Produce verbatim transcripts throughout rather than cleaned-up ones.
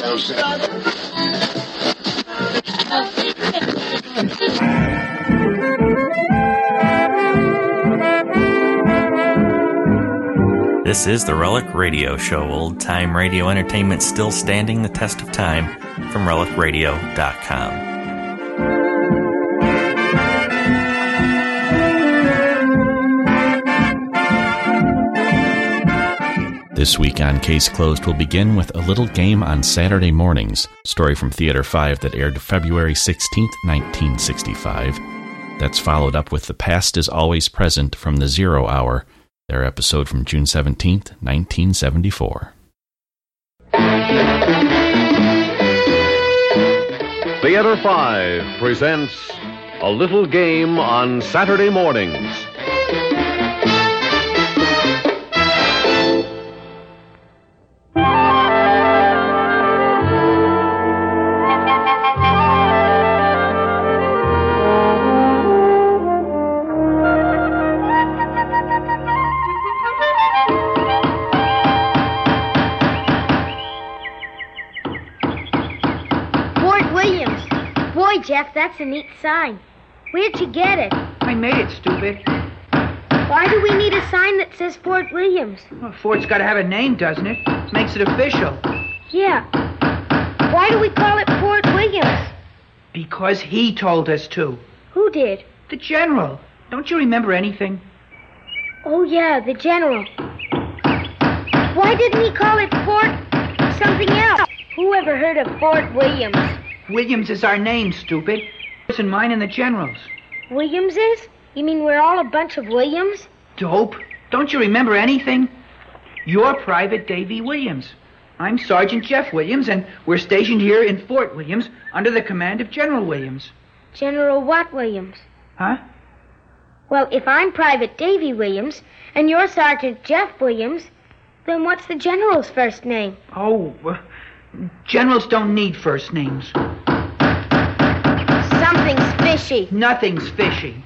This is the Relic Radio Show, old-time radio entertainment still standing the test of time, from relic radio dot com. This week on Case Closed, we'll begin with A Little Game on Saturday Mornings, story from Theater five that aired February sixteenth, nineteen sixty-five. That's followed up with The Past is Always Present from The Zero Hour, their episode from June seventeenth, nineteen seventy-four. Theater five presents A Little Game on Saturday Mornings. Jeff, that's a neat sign. Where'd you get it? I made it, stupid. Why do we need a sign that says Fort Williams? Well, Fort's got to have a name, doesn't it? Makes it official. Yeah. Why do we call it Fort Williams? Because he told us to. Who did? The general. Don't you remember anything? Oh, yeah, the general. Why didn't he call it Fort something else? Who ever heard of Fort Williams? Williams is our name, stupid. Yours and mine and the general's. Williams is? You mean we're all a bunch of Williams? Dope. Don't you remember anything? You're Private Davy Williams. I'm Sergeant Jeff Williams, and we're stationed here in Fort Williams under the command of General Williams. General what Williams? Huh? Well, if I'm Private Davy Williams and you're Sergeant Jeff Williams, then what's the general's first name? Oh, uh, generals don't need first names. Something's fishy. Nothing's fishy.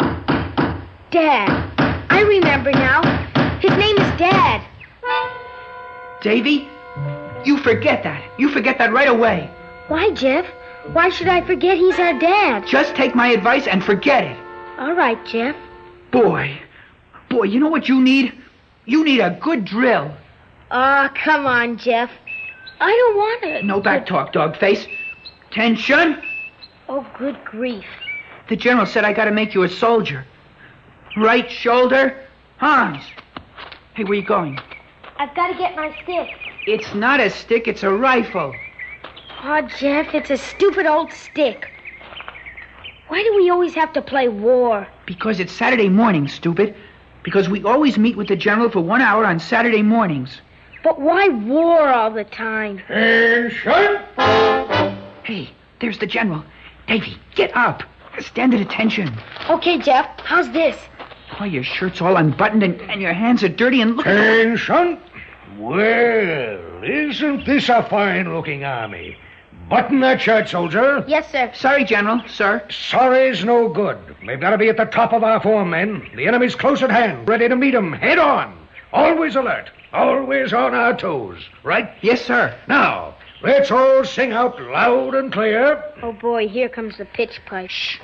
Dad. I remember now. His name is Dad. Davy, you forget that. You forget that right away. Why, Jeff? Why should I forget he's our dad? Just take my advice and forget it. All right, Jeff. Boy, boy, you know what you need? You need a good drill. Oh, come on, Jeff. I don't want it. No back talk, dog face. Tension. Oh, good grief. The general said I gotta make you a soldier. Right shoulder, Hans. Hey, where you going? I've got to get my stick. It's not a stick, it's a rifle. Oh, Jeff, it's a stupid old stick. Why do we always have to play war? Because it's Saturday morning, stupid. Because we always meet with the general for one hour on Saturday mornings. But why war all the time? Attention! Hey, there's the general. Davy, get up. Stand at attention. Okay, Jeff, how's this? Oh, your shirt's all unbuttoned and, and your hands are dirty and look... Attention! Well, isn't this a fine-looking army? Button that shirt, soldier. Yes, sir. Sorry, General, sir. Sorry's no good. We've got to be at the top of our form, men. The enemy's close at hand, ready to meet 'em head on. Always alert. Always on our toes. Right? Yes, sir. Now, let's all sing out loud and clear. Oh, boy, here comes the pitch pipe. Shh.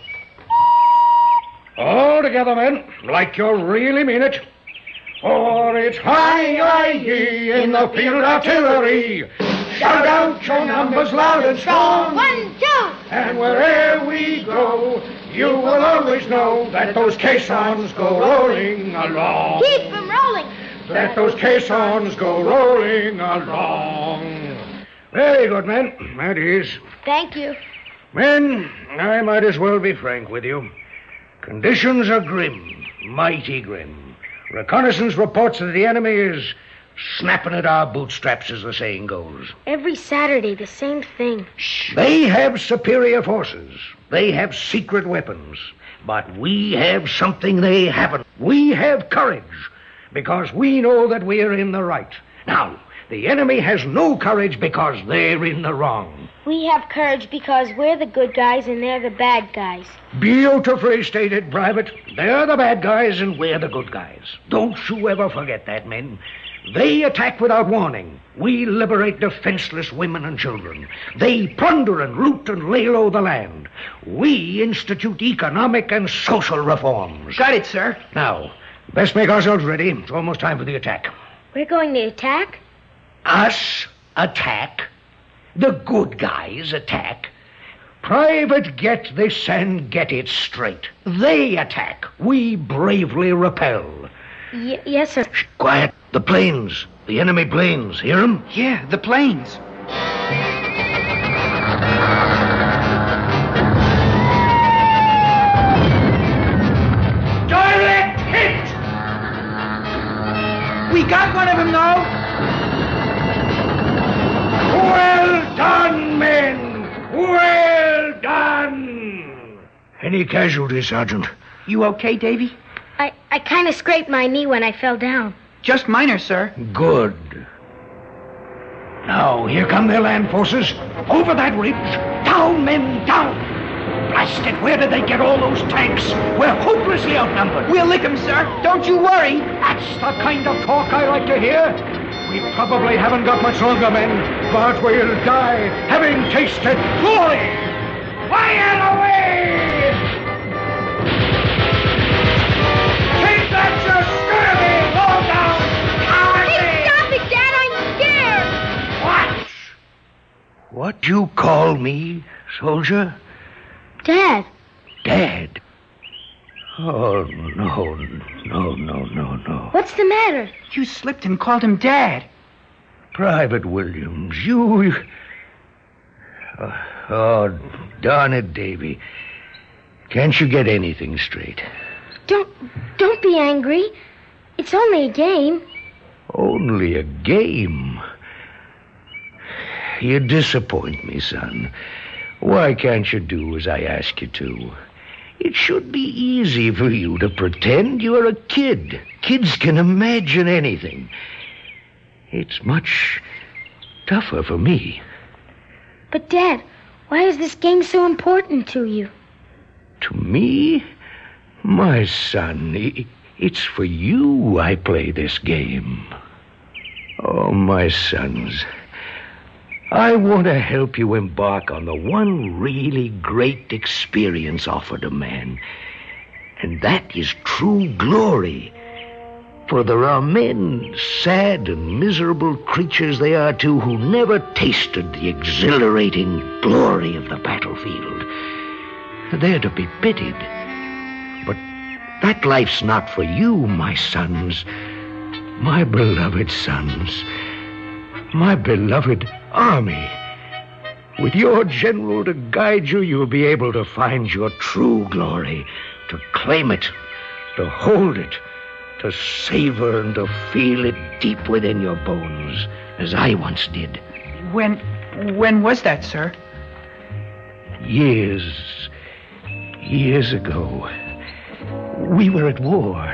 All together, men, like you really mean it. For it's hi-yi-yi in the field artillery. Shout out your numbers loud and strong. One, two. And wherever we go, you will always know that those caissons go rolling along. Keep them rolling. That those caissons go rolling along. Very good, men. That is. Thank you. Men, I might as well be frank with you. Conditions are grim, mighty grim. Reconnaissance reports that the enemy is snapping at our bootstraps, as the saying goes. Every Saturday, the same thing. Shh. They have superior forces. They have secret weapons. But we have something they haven't. We have courage, because we know that we're in the right. Now, the enemy has no courage because they're in the wrong. We have courage because we're the good guys and they're the bad guys. Beautifully stated, Private. They're the bad guys and we're the good guys. Don't you ever forget that, men. They attack without warning. We liberate defenseless women and children. They plunder and loot and lay low the land. We institute economic and social reforms. Got it, sir. Now, best make ourselves ready. It's almost time for the attack. We're going to attack? Us attack? The good guys attack? Private, get this and get it straight. They attack. We bravely repel. Y- yes, sir. Shh, quiet. The planes. The enemy planes. Hear them? Yeah, the planes. Direct hit! We got one of them, though. Well done, men! Well done! Any casualties, Sergeant? You okay, Davy? I, I kind of scraped my knee when I fell down. Just minor, sir. Good. Now, here come their land forces. Over that ridge. Down, men, down! Blast it, where did they get all those tanks? We're hopelessly outnumbered. We'll lick them, sir. Don't you worry. That's the kind of talk I like to hear. We probably haven't got much longer, men, but we'll die having tasted glory. Fire away! Take that, you scurvy, low down cowardly! Hey, stop it, Dad! I'm scared! What? What you call me, soldier? Dad. Dad? Oh, no, no, no, no, no. What's the matter? You slipped and called him Dad. Private Williams, you... Oh, oh, darn it, Davy. Can't you get anything straight? Don't, don't be angry. It's only a game. Only a game? You disappoint me, son. Why can't you do as I ask you to? It should be easy for you to pretend you're a kid. Kids can imagine anything. It's much tougher for me. But, Dad, why is this game so important to you? To me? My son, i- it's for you I play this game. Oh, my sons, I want to help you embark on the one really great experience offered a man, and that is true glory. For there are men, sad and miserable creatures they are too, who never tasted the exhilarating glory of the battlefield. They're to be pitied. But that life's not for you, my sons, my beloved sons, my beloved army. With your general to guide you, you'll be able to find your true glory, to claim it, to hold it, to savor and to feel it deep within your bones, as I once did. When, when was that, sir? Years, years ago. We were at war.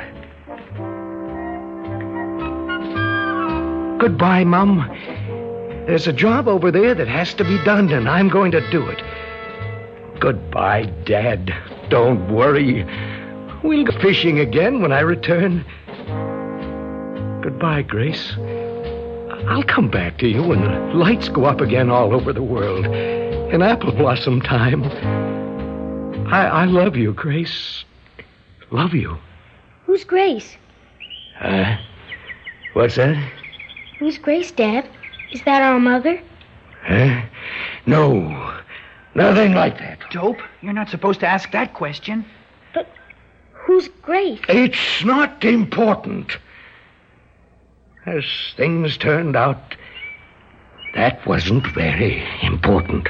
Goodbye, Mum. There's a job over there that has to be done, and I'm going to do it. Goodbye, Dad. Don't worry. We'll go fishing again when I return. Goodbye, Grace. I'll come back to you when the lights go up again all over the world. In apple blossom time. I, I love you, Grace. Love you. Who's Grace? Uh, what's that? Who's Grace, Dad? Is that our mother? Huh? No. Nothing like that. Dope, you're not supposed to ask that question. But who's Grace? It's not important. As things turned out, that wasn't very important.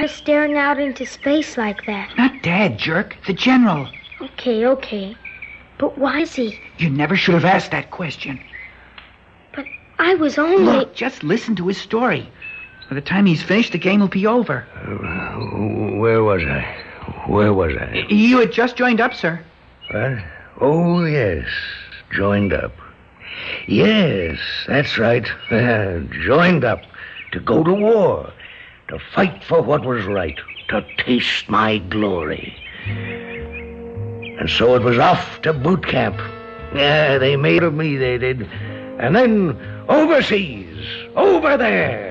Dad staring out into space like that? Not Dad, jerk. The General. Okay, okay. But why is he? You never should have asked that question. But I was only... Look, just listen to his story. By the time he's finished, the game will be over. Uh, where was I? Where was I? You had just joined up, sir. What? Oh, yes. Joined up. Yes, that's right. Uh, joined up to go to war, to fight for what was right, to taste my glory. And so it was off to boot camp. Yeah, they made of me, they did. And then overseas, over there.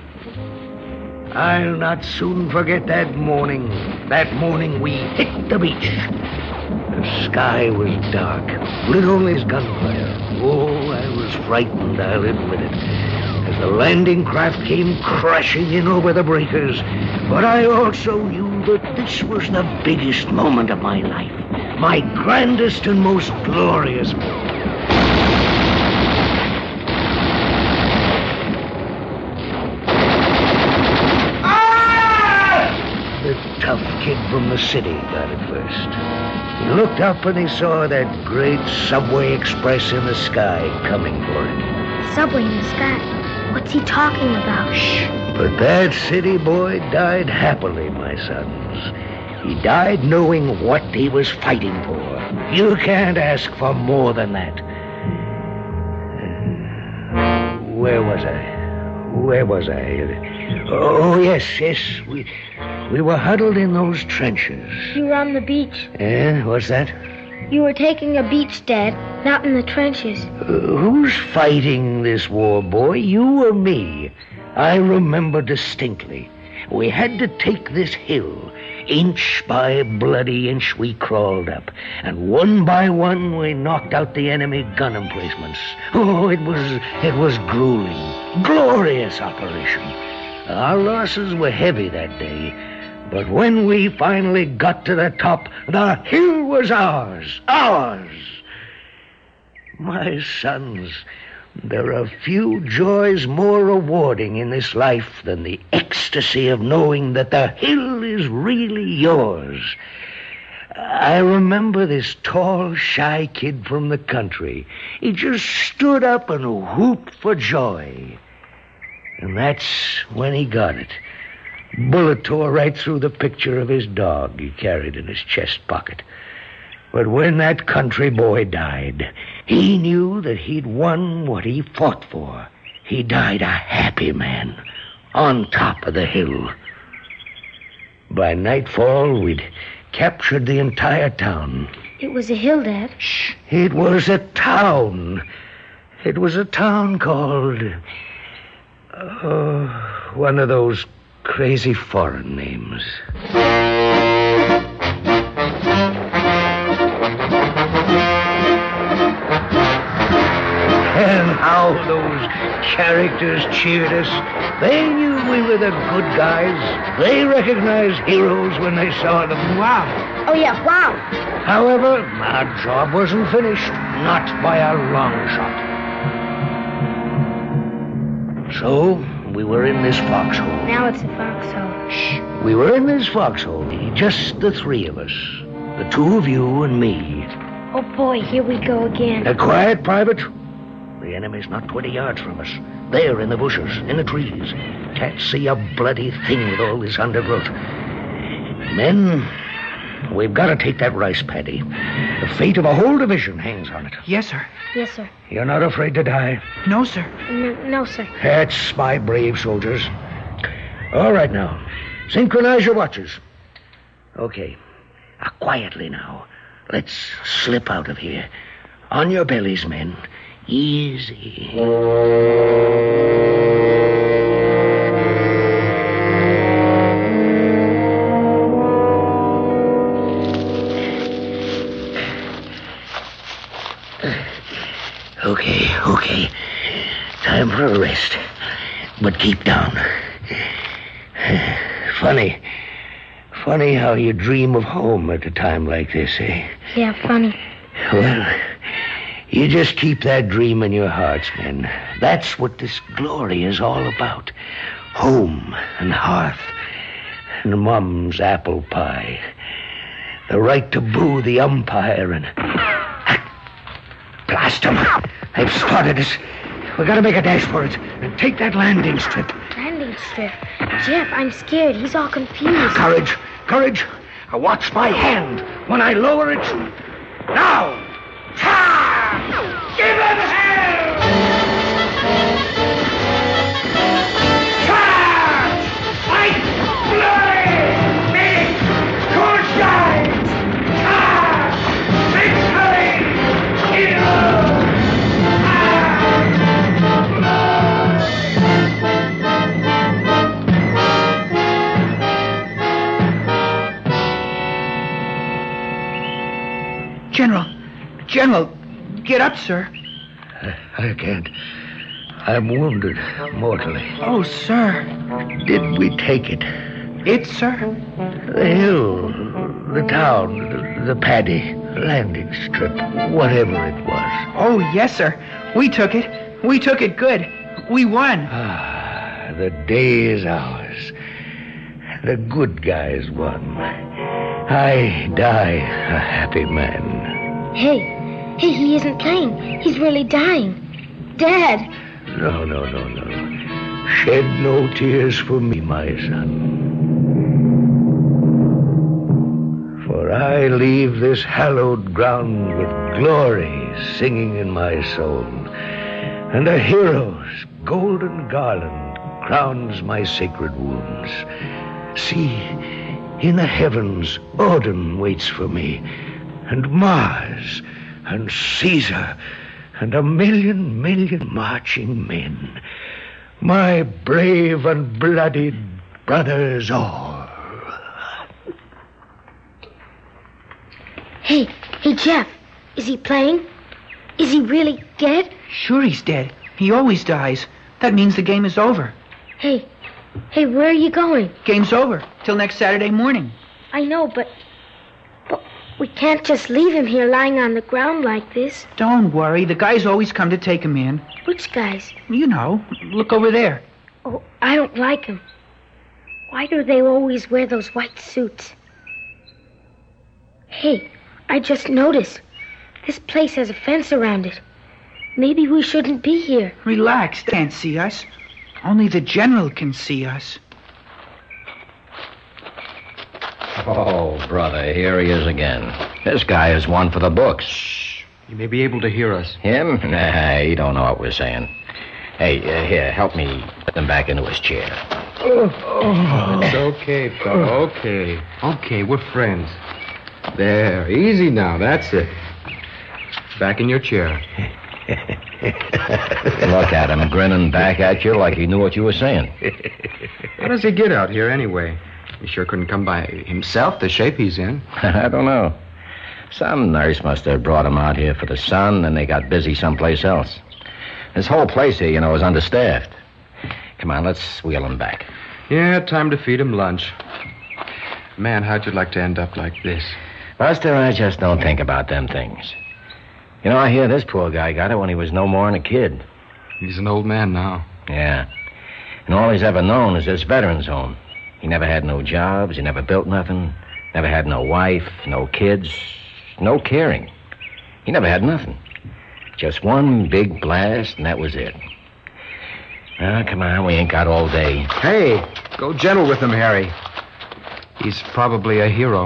I'll not soon forget that morning. That morning we hit the beach. The sky was dark, lit only as gunfire. Oh, I was frightened, I'll admit it, as the landing craft came crashing in over the breakers. But I also knew that this was the biggest moment of my life, my grandest and most glorious moment. The tough kid from the city got it first. He looked up and he saw that great subway express in the sky coming for him. Subway in the sky? What's he talking about? Shh. But that city boy died happily, my sons. He died knowing what he was fighting for. You can't ask for more than that. Where was I? Where was I? Oh, yes, yes. We we were huddled in those trenches. You were on the beach. Eh? What's that? You were taking a beach, Dad, not in the trenches. Uh, who's fighting this war, boy? You or me? I remember distinctly. We had to take this hill. Inch by bloody inch we crawled up, and one by one we knocked out the enemy gun emplacements. Oh, it was it was grueling, glorious operation. Our losses were heavy that day, but when we finally got to the top, the hill was ours, ours. My sons, there are few joys more rewarding in this life than the ecstasy of knowing that the hill is really yours. I remember this tall, shy kid from the country. He just stood up and whooped for joy. And that's when he got it. Bullet tore right through the picture of his dog he carried in his chest pocket. But when that country boy died, he knew that he'd won what he fought for. He died a happy man on top of the hill. By nightfall, we'd captured the entire town. It was a hill, Dad. Shh. It was a town. It was a town called... Oh, one of those crazy foreign names. And how those characters cheered us. They knew we were the good guys. They recognized heroes when they saw them. Wow. Oh, yeah, wow. However, our job wasn't finished. Not by a long shot. So, we were in this foxhole. Now it's a foxhole. Shh. We were in this foxhole, just the three of us. The two of you and me. Oh, boy, here we go again. A quiet, Private. The enemy's not twenty yards from us. There in the bushes, in the trees. Can't see a bloody thing with all this undergrowth. Men, we've got to take that rice paddy. The fate of a whole division hangs on it. Yes, sir. Yes, sir. You're not afraid to die? No, sir. N- no, sir. That's my brave soldiers. All right, now. Synchronize your watches. Okay. Now, quietly now. Let's slip out of here. On your bellies, men. Easy. Okay, okay. Time for a rest. But keep down. Funny. Funny how you dream of home at a time like this, eh? Yeah, funny. Well, you just keep that dream in your hearts, men. That's what this glory is all about. Home and hearth. and Mom's apple pie. The right to boo the umpire and... Blast him! They've spotted us. We gotta make a dash for it and take that landing strip. Landing strip? Jeff, I'm scared. He's all confused. Courage, courage. Now watch my hand when I lower it. Now! Ha! Give him hell! Charge! Fight! Glory! Big! Good guys! Charge! Victory! Hero! General, General, get up, sir. I, I can't. I'm wounded mortally. Oh, sir. Did we take it? It, sir? The hill, the town, the, the paddy, landing strip, whatever it was. Oh, yes, sir. We took it. We took it good. We won. Ah, the day is ours. The good guys won. I die a happy man. Hey, hey, he isn't playing. He's really dying. Dad! No, no, no, no. Shed no tears for me, my son. For I leave this hallowed ground with glory singing in my soul, and a hero's golden garland crowns my sacred wounds. See, in the heavens, Odin waits for me, and Mars, and Caesar, and a million, million marching men. My brave and bloodied brothers all. Hey, hey, Jeff, is he playing? Is he really dead? Sure he's dead. He always dies. That means the game is over. Hey, hey, where are you going? Game's over. Till next Saturday morning. I know, but... But we can't just leave him here lying on the ground like this. Don't worry. The guys always come to take him in. Which guys? You know. Look over there. Oh, I don't like them. Why do they always wear those white suits? Hey, I just noticed. This place has a fence around it. Maybe we shouldn't be here. Relax. They can't see us. Only the general can see us. Oh, brother, here he is again. This guy is one for the books. Shh. You may be able to hear us. Him? Nah, he don't know what we're saying. Hey, uh, here, help me put him back into his chair. Oh, it's okay, fella. Okay. Okay, we're friends. There, easy now. That's it. Back in your chair. Look at him grinning back at you like he knew what you were saying. How does he get out here anyway? He sure couldn't come by himself, the shape he's in. I don't know. Some nurse must have brought him out here for the sun, and they got busy someplace else. This whole place here, you know, is understaffed. Come on, let's wheel him back. Yeah, time to feed him lunch. Man, how'd you like to end up like this? Buster, I just don't think about them things. You know, I hear this poor guy got it when he was no more than a kid. He's an old man now. Yeah. And all he's ever known is this veterans home. He never had no jobs, he never built nothing, never had no wife, no kids, no caring. He never had nothing. Just one big blast, and that was it. Now, come on, we ain't got all day. Hey, go gentle with him, Harry. He's probably a hero.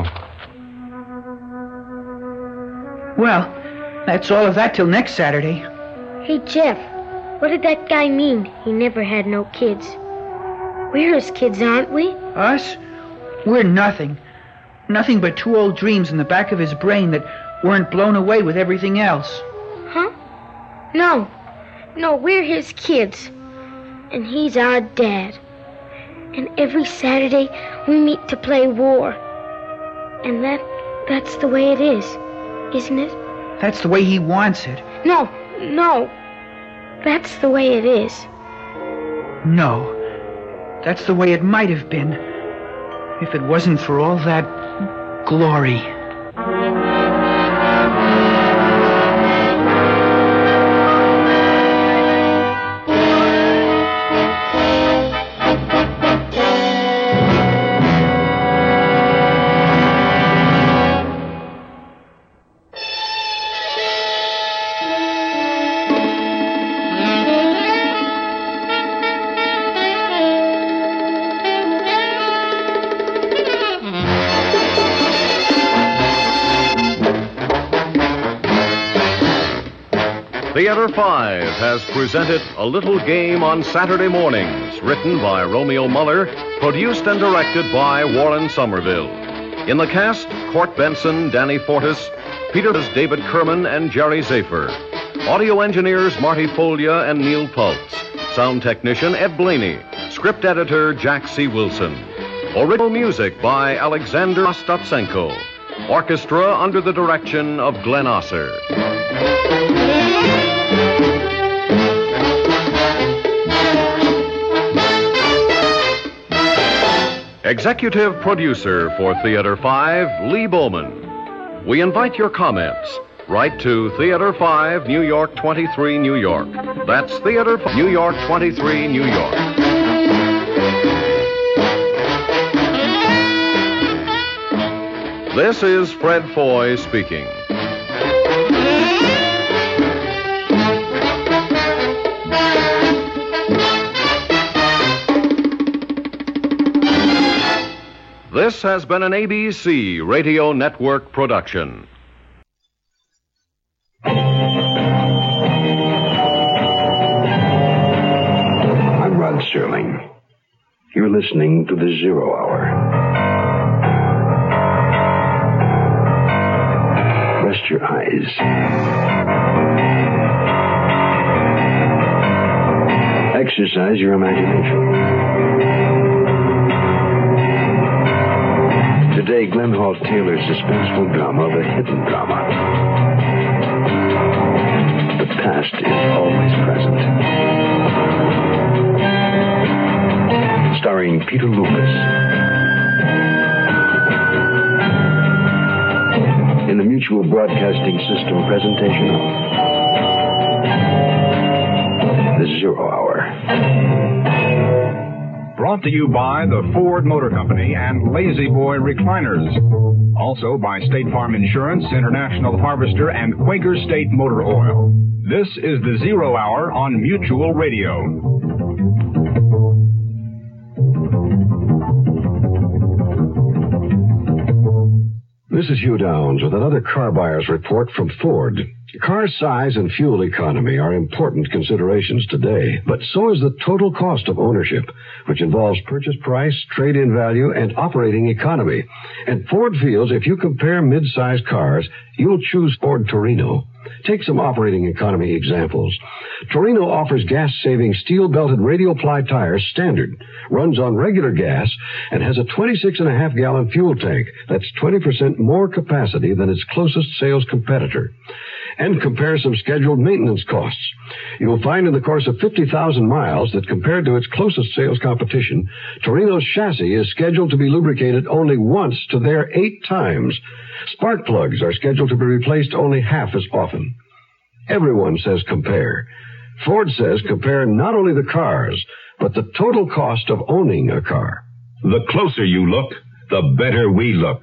Well, that's all of that till next Saturday. Hey, Jeff, what did that guy mean? He never had no kids. We're his kids, aren't we? Us? We're nothing. Nothing but two old dreams in the back of his brain that weren't blown away with everything else. Huh? No. No, we're his kids. And he's our dad. And every Saturday we meet to play war. And that that's the way it is, isn't it? That's the way he wants it. No, no. That's the way it is. No. That's the way it might have been if it wasn't for all that glory. Theater five has presented A Little Game on Saturday Mornings, written by Romeo Muller, produced and directed by Warren Somerville. In the cast, Court Benson, Danny Fortis, Peter David Kerman, and Jerry Zafer. Audio engineers Marty Folia and Neil Pultz. Sound technician Ed Blaney. Script editor Jack C. Wilson. Original music by Alexander Ostapsenko. Orchestra under the direction of Glenn Osser. Executive producer for Theater five, Lee Bowman. We invite your comments. Write to Theater five, New York twenty-three, New York. That's Theater five, New York twenty-three, New York. This is Fred Foy speaking. This has been an A B C Radio Network production. I'm Rod Serling. You're listening to the Zero Hour. Rest your eyes. Exercise your imagination. Today, Glenn Hall Taylor's suspenseful drama, The Hidden Drama. The past is always present. Starring Peter Lucas. In the Mutual Broadcasting System presentation of The Zero Hour. Brought to you by the Ford Motor Company and Lazy Boy Recliners. Also by State Farm Insurance, International Harvester, and Quaker State Motor Oil. This is the Zero Hour on Mutual Radio. This is Hugh Downs with another car buyer's report from Ford. Car size and fuel economy are important considerations today, but so is the total cost of ownership, which involves purchase price, trade-in value, and operating economy. And Ford feels if you compare mid-size cars, you'll choose Ford Torino. Take some operating economy examples. Torino offers gas-saving steel-belted radial ply tires standard, runs on regular gas, and has a twenty-six and a half gallon fuel tank that's twenty percent more capacity than its closest sales competitor. And compare some scheduled maintenance costs. You'll find in the course of fifty thousand miles that compared to its closest sales competition, Torino's chassis is scheduled to be lubricated only once to their eight times. Spark plugs are scheduled to be replaced only half as often. Everyone says compare. Ford says compare not only the cars, but the total cost of owning a car. The closer you look, the better we look.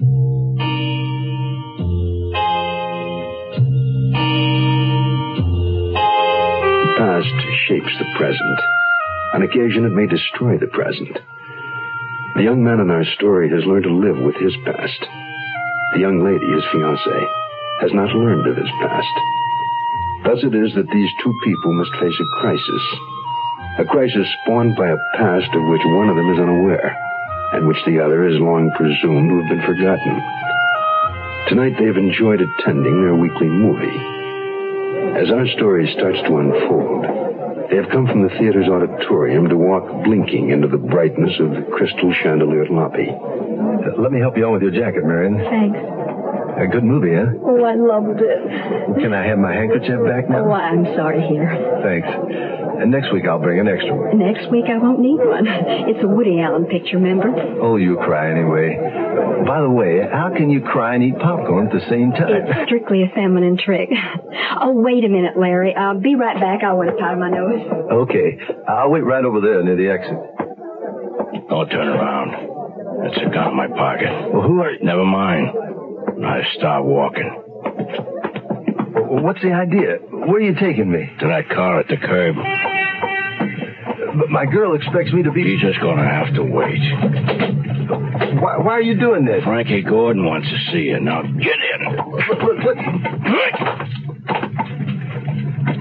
The past shapes the present. On occasion, it may destroy the present. The young man in our story has learned to live with his past. The young lady, his fiancée, has not learned of his past. Thus it is that these two people must face a crisis. A crisis spawned by a past of which one of them is unaware, and which the other has long presumed to have been forgotten. Tonight they've enjoyed attending their weekly movie. As our story starts to unfold, they have come from the theater's auditorium to walk blinking into the brightness of the crystal chandeliered lobby. Uh, let me help you on with your jacket, Marion. Thanks. A good movie, huh? Oh, I loved it. Can I have my handkerchief back now? Oh, I'm sorry, here. Thanks. And next week I'll bring an extra one. Next week I won't need one. It's a Woody Allen picture, remember? Oh, you cry anyway. By the way, how can you cry and eat popcorn at the same time? It's strictly a feminine trick. Oh, wait a minute, Larry. I'll be right back. I want to powder my nose. Okay. I'll wait right over there near the exit. Don't turn around. That's a gun in my pocket. Well, who are you? Never mind. I start walking. Well, what's the idea? Where are you taking me? To that car at the curb. But my girl expects me to be... You're just gonna have to wait. Why, why are you doing this? Frankie Gordon wants to see you. Now, get in. Look, look, look.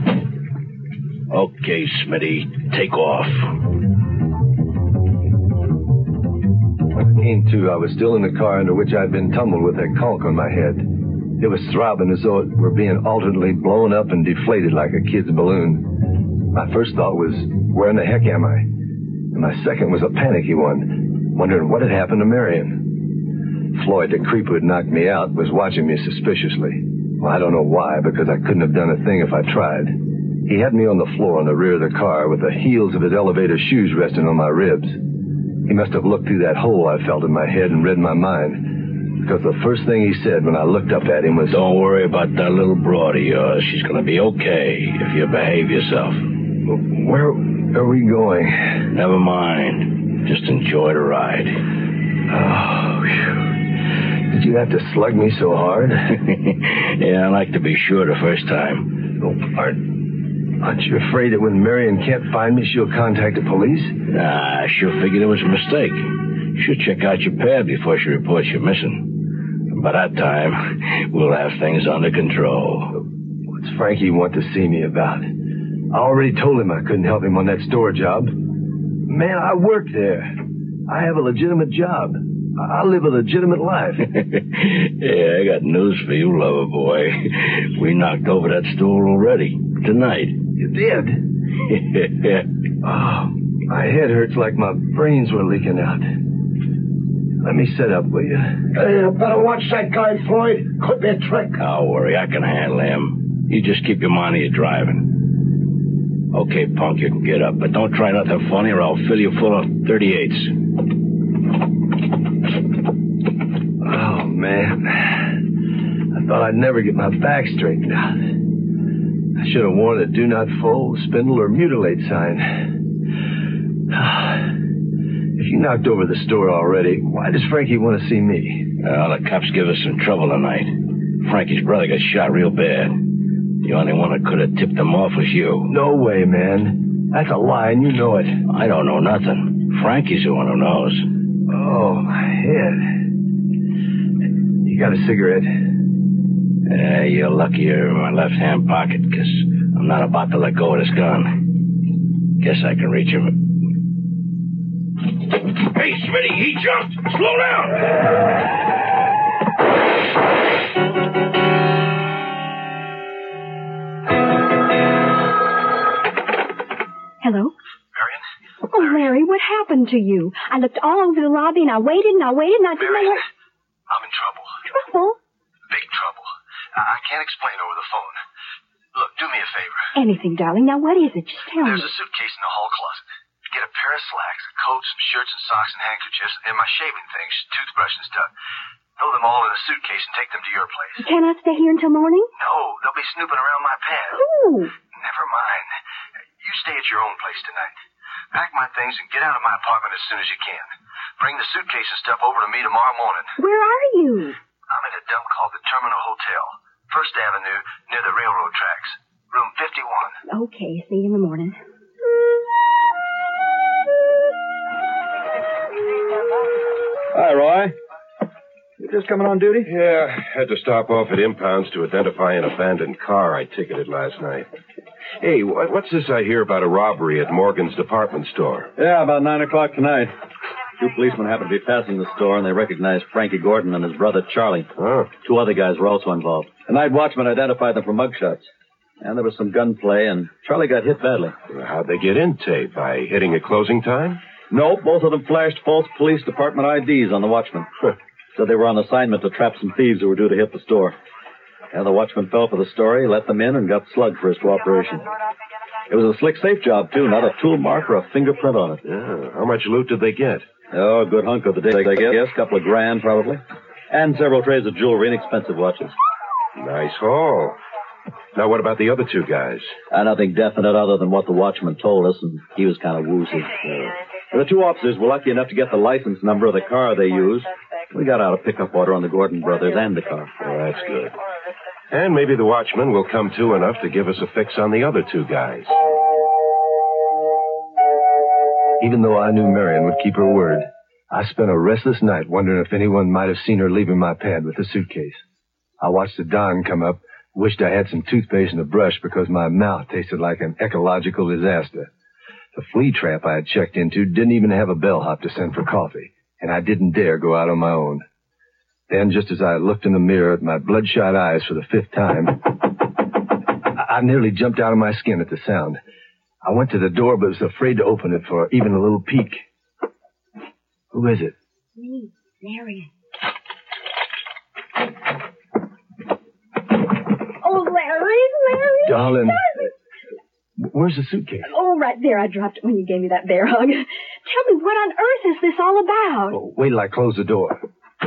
suitcase, Smitty. Take off. When I came to, I was still in the car into which I'd been tumbled with that conch on my head. It was throbbing as though it were being alternately blown up and deflated like a kid's balloon. My first thought was, where in the heck am I? And my second was a panicky one, wondering what had happened to Marion. Floyd, the creep who had knocked me out, was watching me suspiciously. Well, I don't know why, because I couldn't have done a thing if I tried. He had me on the floor on the rear of the car with the heels of his elevator shoes resting on my ribs. He must have looked through that hole I felt in my head and read my mind, because the first thing he said when I looked up at him was, "Don't worry about that little broad of yours. She's going to be okay if you behave yourself." "Where are we going?" "Never mind. Just enjoy the ride." Oh, whew. Did you have to slug me so hard? Yeah, I like to be sure the first time. Oh, aren't... Aren't you afraid that when Marion can't find me, she'll contact the police? Nah, she'll figure it was a mistake. She'll check out your pad before she reports you missing. By that time, we'll have things under control. What's Frankie want to see me about? I already told him I couldn't help him on that store job. Man, I work there. I have a legitimate job. I live a legitimate life. Yeah, I got news for you, lover boy. We knocked over that store already. Tonight. You did? Yeah. Oh, my head hurts like my brains were leaking out. Let me sit up, will you? Hey, better watch that guy, Floyd. Could be a trick. Don't worry, I can handle him. You just keep your mind on your driving. Okay, punk, you can get up, but don't try nothing funny or I'll fill you full of thirty-eights. Oh, man. I thought I'd never get my back straightened out. I should have worn a do not fold, spindle, or mutilate sign. If you knocked over the store already, why does Frankie want to see me? Well, the cops give us some trouble tonight. Frankie's brother got shot real bad. The only one that could have tipped him off was you. No way, man. That's a lie, and you know it. I don't know nothing. Frankie's the one who knows. Oh, my head. You got a cigarette? Yeah, you're lucky you're in my left-hand pocket, because I'm not about to let go of this gun. Guess I can reach him. Hey, Smitty, he jumped! Slow down! Hello? Marion? Oh, Larry, what happened to you? I looked all over the lobby, and I waited, and I waited, and I didn't know Marion, what... I'm in trouble. Trouble? Big trouble. I can't explain over the phone. Look, do me a favor. Anything, darling. Now, what is it? Just tell There's me. a suitcase in the hall closet. Get a pair of slacks, a coat, some shirts and socks and handkerchiefs, and my shaving things, toothbrush and stuff. Throw them all in a suitcase and take them to your place. Can I stay here until morning? No, they'll be snooping around my pad. Who? Never mind. You stay at your own place tonight. Pack my things and get out of my apartment as soon as you can. Bring the suitcase and stuff over to me tomorrow morning. Where are you? I'm at a dump called the Terminal Hotel, First Avenue, near the railroad tracks. Room fifty-one. Okay, see you in the morning. Hi, Roy. You just coming on duty? Yeah, had to stop off at impounds to identify an abandoned car I ticketed last night. Hey, what, what's this I hear about a robbery at Morgan's department store? Yeah, about nine o'clock tonight. Two policemen happened to be passing the store, and they recognized Frankie Gordon and his brother Charlie. Oh. Two other guys were also involved. The night watchman identified them from mugshots. And there was some gunplay, and Charlie got hit badly. How'd they get in, Tate? By hitting at closing time? No, both of them flashed false police department I Ds on the watchman. Said they were on assignment to trap some thieves who were due to hit the store. And the watchman fell for the story, let them in, and got slugged for his cooperation. It was a slick safe job, too. Not a tool mark or a fingerprint on it. Yeah. How much loot did they get? Oh, a good hunk of the day, I guess. A couple of grand, probably. And several trays of jewelry and expensive watches. Nice haul. Now, what about the other two guys? Uh, nothing definite other than what the watchman told us, and he was kind of woozy. Uh, the two officers were lucky enough to get the license number of the car they used. We got out a pickup order on the Gordon brothers and the car. Oh, that's good. And maybe the watchman will come to enough to give us a fix on the other two guys. Even though I knew Marion would keep her word, I spent a restless night wondering if anyone might have seen her leaving my pad with the suitcase. I watched the dawn come up, Wished I had some toothpaste and a brush because my mouth tasted like an ecological disaster. The flea trap I had checked into didn't even have a bellhop to send for coffee, and I didn't dare go out on my own. Then, just as I looked in the mirror at my bloodshot eyes for the fifth time, I nearly jumped out of my skin at the sound. I went to the door, but was afraid to open it for even a little peek. Who is it? Me, Marion. Oh, Larry, Larry. Darling, where's the suitcase? Oh, right there. I dropped it when you gave me that bear hug. Tell me, what on earth is this all about? Oh, wait till I close the door.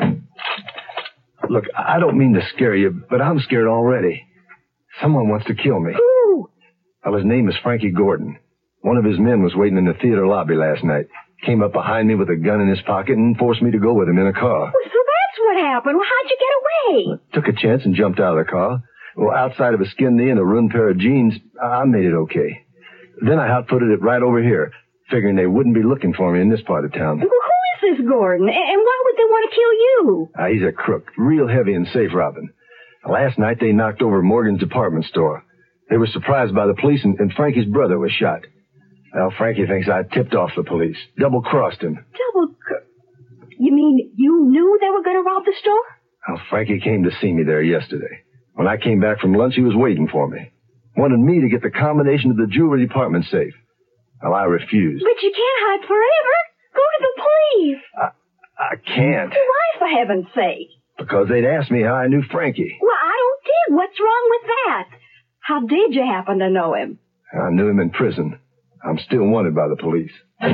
Look, I don't mean to scare you, but I'm scared already. Someone wants to kill me. Who? Well, his name is Frankie Gordon. One of his men was waiting in the theater lobby last night. Came up behind me with a gun in his pocket and forced me to go with him in a car. Well, so that's what happened. Well, how'd you get away? I took a chance and jumped out of the car. Well, outside of a skinned knee and a ruined pair of jeans, I made it okay. Then I hot-footed it right over here, figuring they wouldn't be looking for me in this part of town. Well, who is this Gordon? And why would they want to kill you? Ah, he's a crook, real heavy and safe robbing. Last night they knocked over Morgan's department store. They were surprised by the police, and, and Frankie's brother was shot. Well, Frankie thinks I tipped off the police, double-crossed him. Double? You mean you knew they were going to rob the store? Well, Frankie came to see me there yesterday. When I came back from lunch, he was waiting for me. Wanted me to get the combination of the jewelry department safe. Well, I refused. But you can't hide forever. Go to the police. I, I can't. Why, for heaven's sake? Because they'd asked me how I knew Frankie. Well, I don't dig. What's wrong with that? How did you happen to know him? I knew him in prison. I'm still wanted by the police.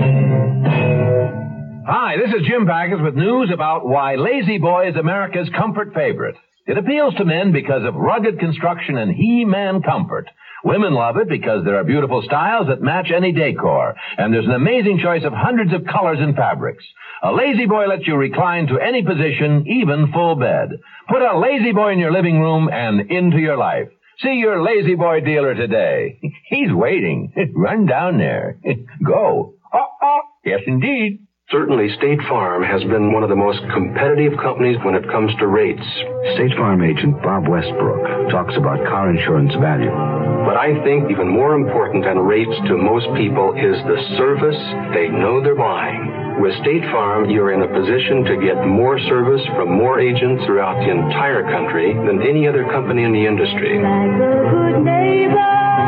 Hi, this is Jim Baggins with news about why Lazy Boy is America's comfort favorite. It appeals to men because of rugged construction and He-Man comfort. Women love it because there are beautiful styles that match any decor, and there's an amazing choice of hundreds of colors and fabrics. A Lazy Boy lets you recline to any position, even full bed. Put a Lazy Boy in your living room and into your life. See your Lazy Boy dealer today. He's waiting. Run down there. Go. Oh, oh, yes, indeed. Certainly, State Farm has been one of the most competitive companies when it comes to rates. State Farm agent Bob Westbrook talks about car insurance value. But I think even more important than rates to most people is the service they know they're buying. With State Farm, you're in a position to get more service from more agents throughout the entire country than any other company in the industry. Like a good neighbor,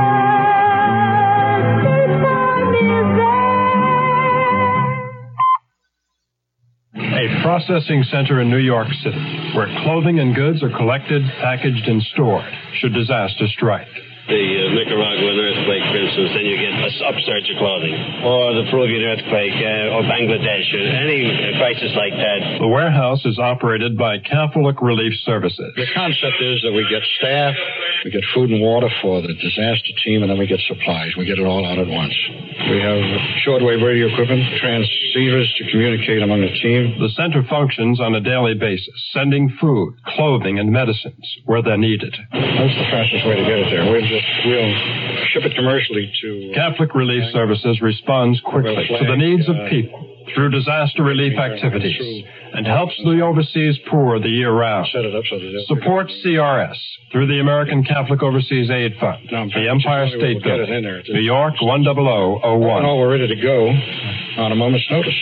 State Farm is there. A processing center in New York City, where clothing and goods are collected, packaged, and stored should disaster strike. The uh, Nicaraguan earthquake, for instance, then you get a upsurge of clothing. Or the Peruvian earthquake, uh, or Bangladesh, or any uh, crisis like that. The warehouse is operated by Catholic Relief Services. The concept is that we get staff, we get food and water for the disaster team, and then we get supplies. We get it all out at once. We have shortwave radio equipment, transceivers to communicate among the team. The center functions on a daily basis, sending food, clothing, and medicines where they're needed. That's the fastest way to get it there. We'll just we'll ship it commercially to... Uh, Catholic Relief Services responds quickly flag, to the needs of people through disaster relief activities and helps the overseas poor the year round. Set it up so that Support C R S through the American Catholic Overseas Aid Fund, no, the Empire State we'll Building, New York one zero zero zero one. Oh, we're ready to go on a moment's notice.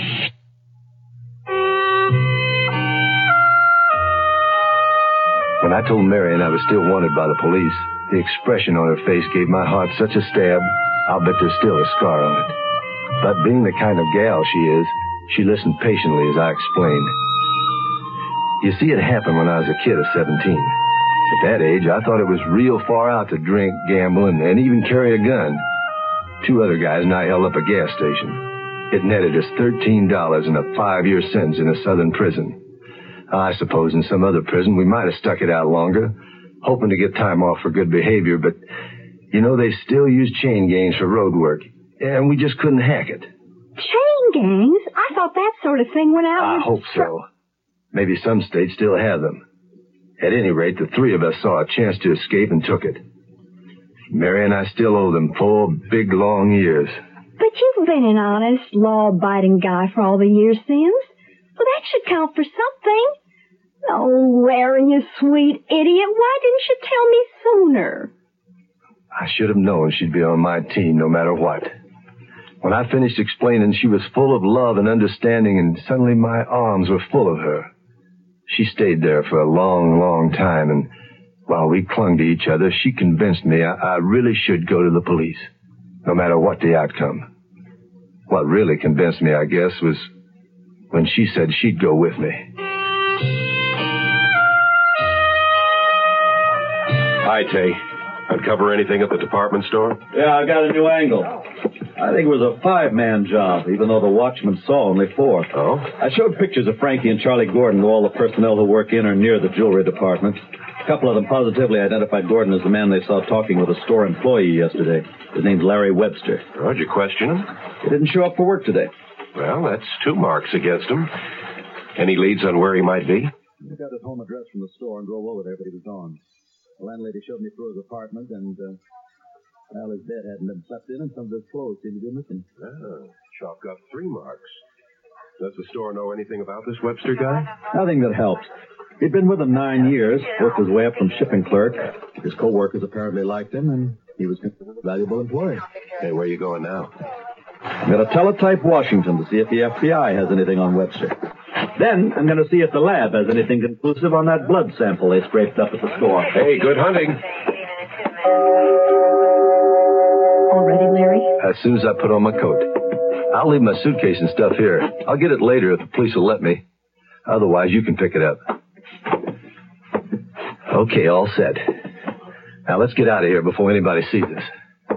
When I told Marion I was still wanted by the police, the expression on her face gave my heart such a stab, I'll bet there's still a scar on it. But being the kind of gal she is, she listened patiently as I explained. You see, it happened when I was a kid of seventeen. At that age, I thought it was real far out to drink, gamble, and, and even carry a gun. Two other guys and I held up a gas station. It netted us thirteen dollars and a five-year sentence in a southern prison. I suppose in some other prison we might have stuck it out longer, hoping to get time off for good behavior, but, you know, they still use chain gangs for road work, and we just couldn't hack it. Chain gangs? I thought that sort of thing went out. I hope so. Maybe some states still have them. At any rate, the three of us saw a chance to escape and took it. Mary and I still owe them four big, long years. But you've been an honest, law-abiding guy for all the years since. Well, that should count for something. Oh, Larry, you sweet idiot. Why didn't you tell me sooner? I should have known she'd be on my team no matter what. When I finished explaining, she was full of love and understanding, and suddenly my arms were full of her. She stayed there for a long, long time, and while we clung to each other, she convinced me I, I really should go to the police, no matter what the outcome. What really convinced me, I guess, was when she said she'd go with me. Hi, Tay. Uncover anything at the department store? Yeah, I got a new angle. I think it was a five-man job, even though the watchman saw only four. Oh? I showed pictures of Frankie and Charlie Gordon to all the personnel who work in or near the jewelry department. A couple of them positively identified Gordon as the man they saw talking with a store employee yesterday. His name's Larry Webster. Oh, did you question him? He didn't show up for work today. Well, that's two marks against him. Any leads on where he might be? I got his home address from the store and drove over there, but he was gone. The landlady showed me through his apartment, and, uh, well, his bed hadn't been slept in, and some of his clothes seemed to be missing. Ah, chalk up three marks. Does the store know anything about this Webster guy? Nothing that helped. He'd been with them nine years, worked his way up from shipping clerk. His co-workers apparently liked him, and he was considered a valuable employee. Hey, where are you going now? I'm going to teletype Washington to see if the F B I has anything on Webster. Then I'm going to see if the lab has anything conclusive on that blood sample they scraped up at the store. Hey, good hunting. All ready, Larry? As soon as I put on my coat. I'll leave my suitcase and stuff here. I'll get it later if the police will let me. Otherwise, you can pick it up. Okay, all set. Now, let's get out of here before anybody sees us.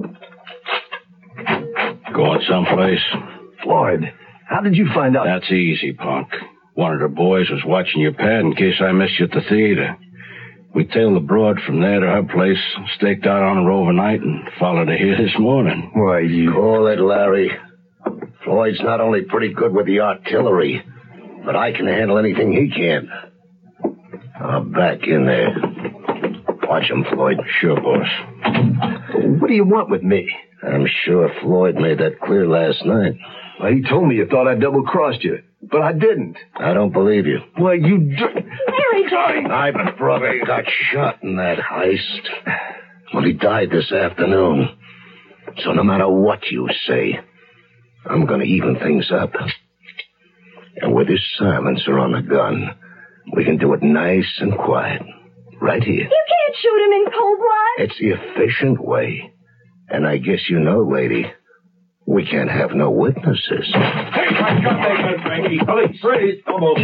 Going someplace? Floyd, how did you find out? That's easy, punk. One of the boys was watching your pad in case I missed you at the theater. We tailed the broad from there to her place, staked out on her overnight, and followed her here this morning. Why, you... Call it, Larry. Floyd's not only pretty good with the artillery, but I can handle anything he can. I'm back in there. Watch him, Floyd. Sure, boss. What do you want with me? I'm sure Floyd made that clear last night. Well, he told me you thought I double-crossed you, but I didn't. I don't believe you. Well, you... D- Larry! Sorry. My brother got shot in that heist. Well, he died this afternoon. So no matter what you say, I'm going to even things up. And with this silencer on the gun, we can do it nice and quiet. Right here. You can't shoot him in cold blood. It's the efficient way. And I guess you know, lady, we can't have no witnesses. Hey, I got that gun, Frankie. Police. Freeze. Almost.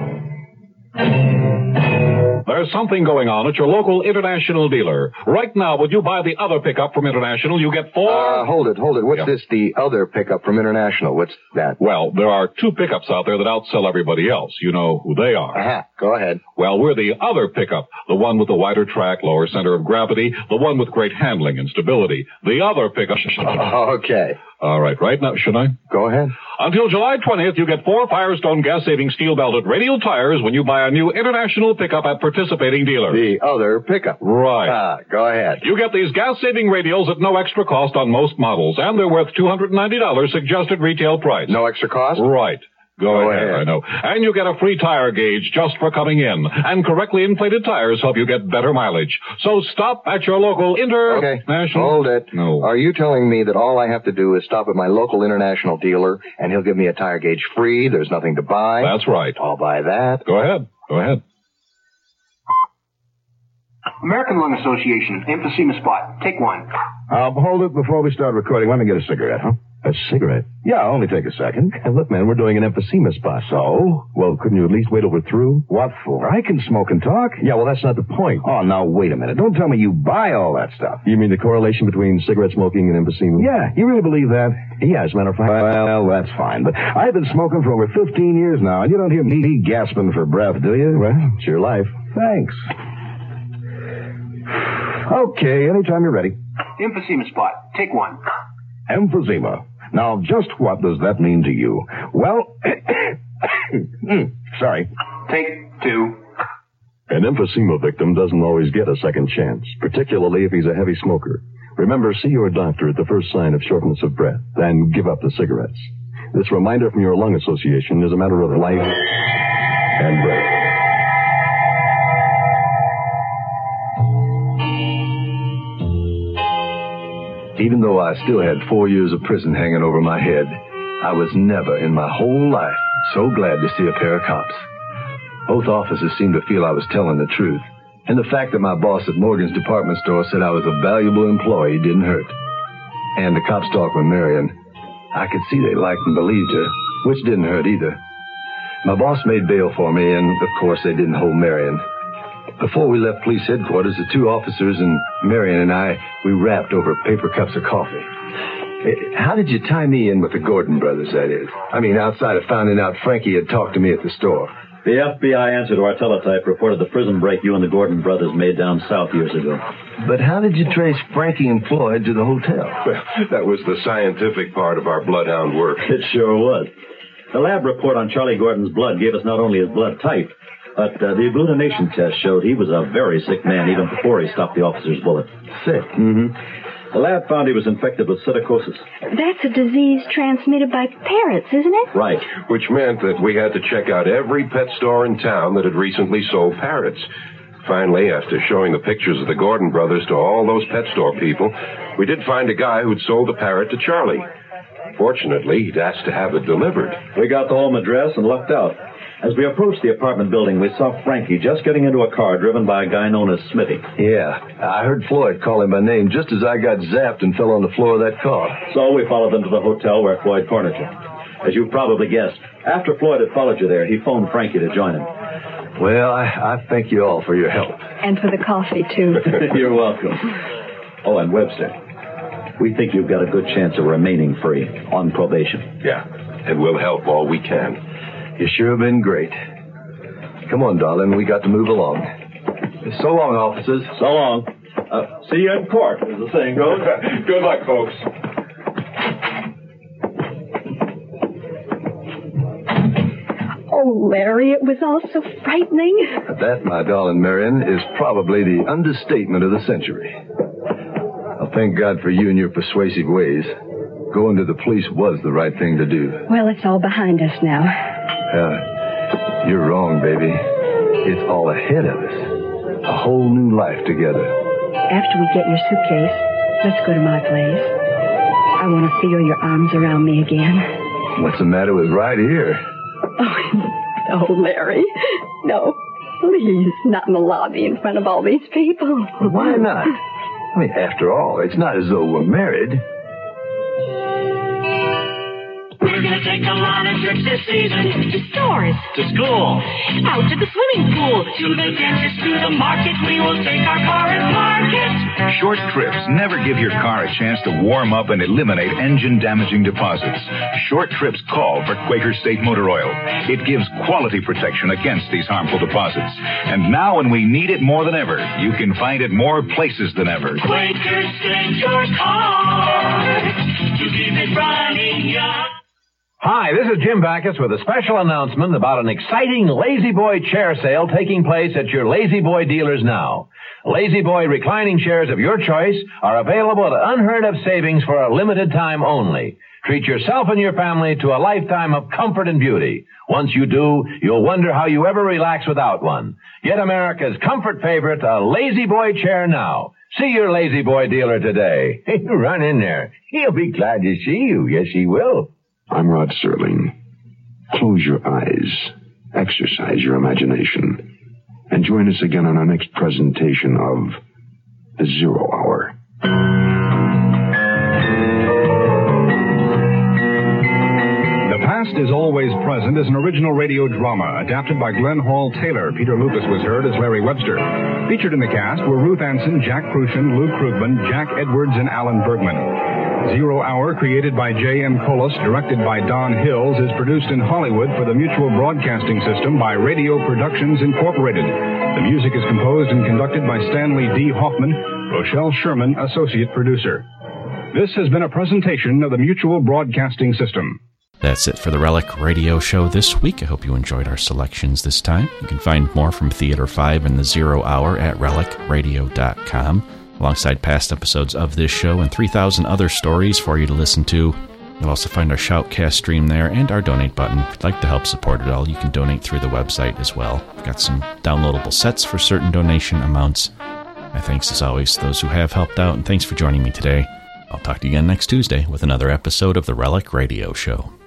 There's something going on at your local International dealer. Right now, would you buy the other pickup from International, you get four... Uh, hold it, hold it. What's Yeah. this, the other pickup from International? What's that? Well, there are two pickups out there that outsell everybody else. You know who they are. Uh-huh. Go ahead. Well, we're the other pickup. The one with the wider track, lower center of gravity. The one with great handling and stability. The other pickup... Okay. All right, right now, should I? Go ahead. Until July twentieth, you get four Firestone gas-saving steel-belted radial tires when you buy a new International pickup at participating dealers. The other pickup. Right. Ah, go ahead. You get these gas-saving radials at no extra cost on most models, and they're worth two hundred ninety dollars suggested retail price. No extra cost? Right. Go, Go ahead, ahead. I know. And you get a free tire gauge just for coming in. And correctly inflated tires help you get better mileage. So stop at your local International... Okay, hold it. No. Are you telling me that all I have to do is stop at my local International dealer and he'll give me a tire gauge free? There's nothing to buy? That's right. I'll buy that. Go ahead. Go ahead. American Lung Association, emphysema spot. Take one. Uh, hold it before we start recording. Let me get a cigarette, huh? A cigarette? Yeah, only take a second. Hey, look, man, we're doing an emphysema spot. So? Well, couldn't you at least wait over through? What for? I can smoke and talk. Yeah, well, that's not the point. Oh, now, wait a minute. Don't tell me you buy all that stuff. You mean the correlation between cigarette smoking and emphysema? Yeah, you really believe that? Yeah, as a matter of fact. Well, that's fine. But I've been smoking for over fifteen years now, and you don't hear me gasping for breath, do you? Well, it's your life. Thanks. Okay, anytime you're ready. Emphysema spot. Take one. Emphysema. Now, just what does that mean to you? Well, sorry. Take two. An emphysema victim doesn't always get a second chance, particularly if he's a heavy smoker. Remember, see your doctor at the first sign of shortness of breath, and give up the cigarettes. This reminder from your lung association is a matter of life and breath. Even though I still had four years of prison hanging over my head, I was never in my whole life so glad to see a pair of cops. Both officers seemed to feel I was telling the truth, and the fact that my boss at Morgan's department store said I was a valuable employee didn't hurt. And the cops talked with Marion. I could see they liked and believed her, which didn't hurt either. My boss made bail for me, and of course they didn't hold Marion. Before we left police headquarters, the two officers and Marion and I, we rapped over paper cups of coffee. How did you tie me in with the Gordon brothers, that is? I mean, outside of finding out Frankie had talked to me at the store. The F B I answer to our teletype reported the prison break you and the Gordon brothers made down south years ago. But how did you trace Frankie and Floyd to the hotel? Well, that was the scientific part of our bloodhound work. It sure was. The lab report on Charlie Gordon's blood gave us not only his blood type, but uh, the agglutination test showed he was a very sick man even before he stopped the officer's bullet. Sick? Mm-hmm. The lab found he was infected with psittacosis. That's a disease transmitted by parrots, isn't it? Right. Which meant that we had to check out every pet store in town that had recently sold parrots. Finally, after showing the pictures of the Gordon brothers to all those pet store people, we did find a guy who'd sold the parrot to Charlie. Fortunately, he'd asked to have it delivered. We got the home address and lucked out. As we approached the apartment building, we saw Frankie just getting into a car driven by a guy known as Smithy. Yeah, I heard Floyd call him by name just as I got zapped and fell on the floor of that car. So we followed them to the hotel where Floyd cornered you. As you probably guessed, after Floyd had followed you there, he phoned Frankie to join him. Well, I, I thank you all for your help. And for the coffee, too. You're welcome. Oh, and Webster, we think you've got a good chance of remaining free on probation. Yeah, and we'll help all we can. You sure have been great. Come on, darling. We got to move along. So long, officers. So long. Uh, see you in court, as the saying goes. Good luck, folks. Oh, Larry, it was all so frightening. That, my darling Marion, is probably the understatement of the century. I'll thank God for you and your persuasive ways. Going to the police was the right thing to do. Well, it's all behind us now. Uh, you're wrong, baby. It's all ahead of us. A whole new life together. After we get your suitcase, let's go to my place. I want to feel your arms around me again. What's the matter with right here? Oh, no, Larry. No, please, not in the lobby in front of all these people. Why not? I mean, after all, it's not as though we're married. We're gonna take a lot of trips this season. To stores. To school. Out to the swimming pool. To the dentist. To the market. We will take our car and park it. Short trips never give your car a chance to warm up and eliminate engine-damaging deposits. Short trips call for Quaker State Motor Oil. It gives quality protection against these harmful deposits. And now when we need it more than ever, you can find it more places than ever. Quaker State, your car. To keep it running young. Hi, this is Jim Backus with a special announcement about an exciting Lazy Boy chair sale taking place at your Lazy Boy dealers now. Lazy Boy reclining chairs of your choice are available at unheard of savings for a limited time only. Treat yourself and your family to a lifetime of comfort and beauty. Once you do, you'll wonder how you ever relax without one. Get America's comfort favorite, a Lazy Boy chair now. See your Lazy Boy dealer today. Run in there. He'll be glad to see you. Yes, he will. I'm Rod Serling. Close your eyes, exercise your imagination, and join us again on our next presentation of The Zero Hour. The Past is Always Present is an original radio drama adapted by Glenn Hall Taylor. Peter Lucas was heard as Larry Webster. Featured in the cast were Ruth Anson, Jack Crucian, Lou Krugman, Jack Edwards, and Alan Bergman. Zero Hour, created by J M. Colas, directed by Don Hills, is produced in Hollywood for the Mutual Broadcasting System by Radio Productions Incorporated. The music is composed and conducted by Stanley D. Hoffman, Rochelle Sherman, associate producer. This has been a presentation of the Mutual Broadcasting System. That's it for the Relic Radio Show this week. I hope you enjoyed our selections this time. You can find more from Theater five and the Zero Hour at relic radio dot com. Alongside past episodes of this show and three thousand other stories for you to listen to. You'll also find our Shoutcast stream there and our donate button. If you'd like to help support it all, you can donate through the website as well. We've got some downloadable sets for certain donation amounts. My thanks as always to those who have helped out, and thanks for joining me today. I'll talk to you again next Tuesday with another episode of the Relic Radio Show.